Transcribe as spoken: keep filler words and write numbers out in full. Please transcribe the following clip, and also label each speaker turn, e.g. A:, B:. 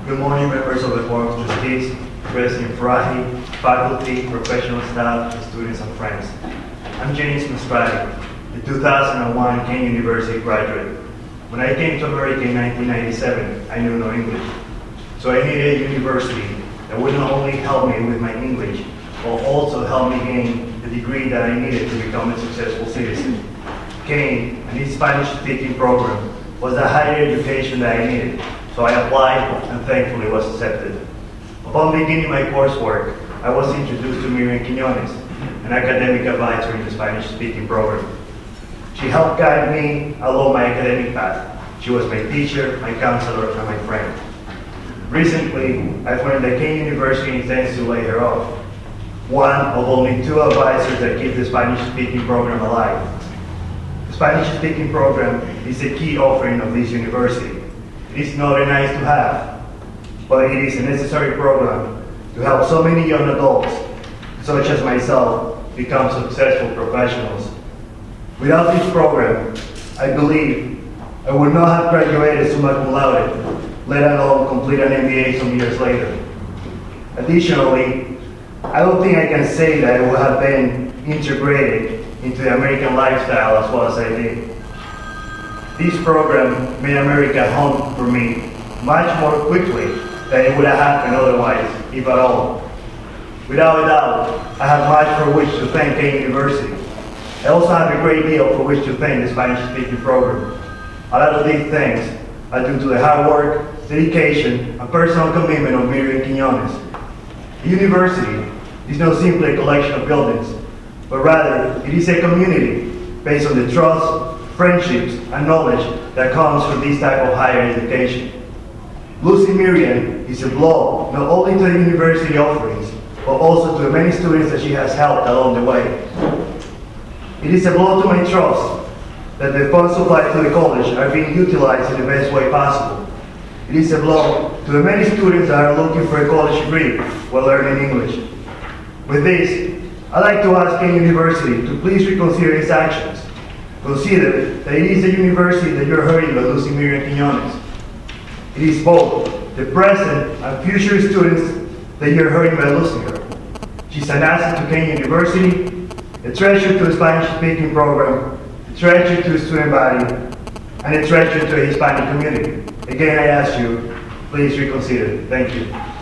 A: Good morning, members of the Board of Trustees, President Farahi, faculty, professional staff, students, and friends. I'm James Mastrati, the two thousand one Kean University graduate. When I came to America in nineteen ninety-seven, I knew no English. So I needed a university that would not only help me with my English, but also help me gain the degree that I needed to become a successful citizen. Kean and its Spanish-speaking program was the higher education that I needed, so I applied and thankfully was accepted. Upon beginning my coursework, I was introduced to Miriam Quiñones, an academic advisor in the Spanish-speaking program. She helped guide me along my academic path. She was my teacher, my counselor, and my friend. Recently, I've learned that Kean University intends to lay her off, one of only two advisors that keep the Spanish-speaking program alive. The Spanish-speaking program is a key offering of this university. It is not a nice to have, but it is a necessary program to help so many young adults, such as myself, become successful professionals. Without this program, I believe I would not have graduated summa cum laude, let alone complete an M B A some years later. Additionally, I don't think I can say that I would have been integrated into the American lifestyle as well as I did. This program made America home for me much more quickly than it would have happened otherwise, if at all. Without a doubt, I have much for which to thank Kean University. I also have a great deal for which to thank the Spanish-speaking program. A lot of these things are due to the hard work, dedication, and personal commitment of Miriam Quiñones. The university is not simply a collection of buildings, but rather it is a community based on the trust, friendships, and knowledge that comes from this type of higher education. Losing Miriam is a blow not only to the university offerings, but also to the many students that she has helped along the way. It is a blow to my trust that the funds supplied to the college are being utilized in the best way possible. It is a blow to the many students that are looking for a college degree while learning English. With this, I'd like to ask Kean University to please reconsider its actions. Consider that it is the university that you're hurting by losing Miriam Quiñones. It is both the present and future students that you're hurting by losing her. She's an asset to Kean University, a treasure to the Spanish-speaking program, a treasure to the student body, and a treasure to the Hispanic community. Again, I ask you, please reconsider. Thank you.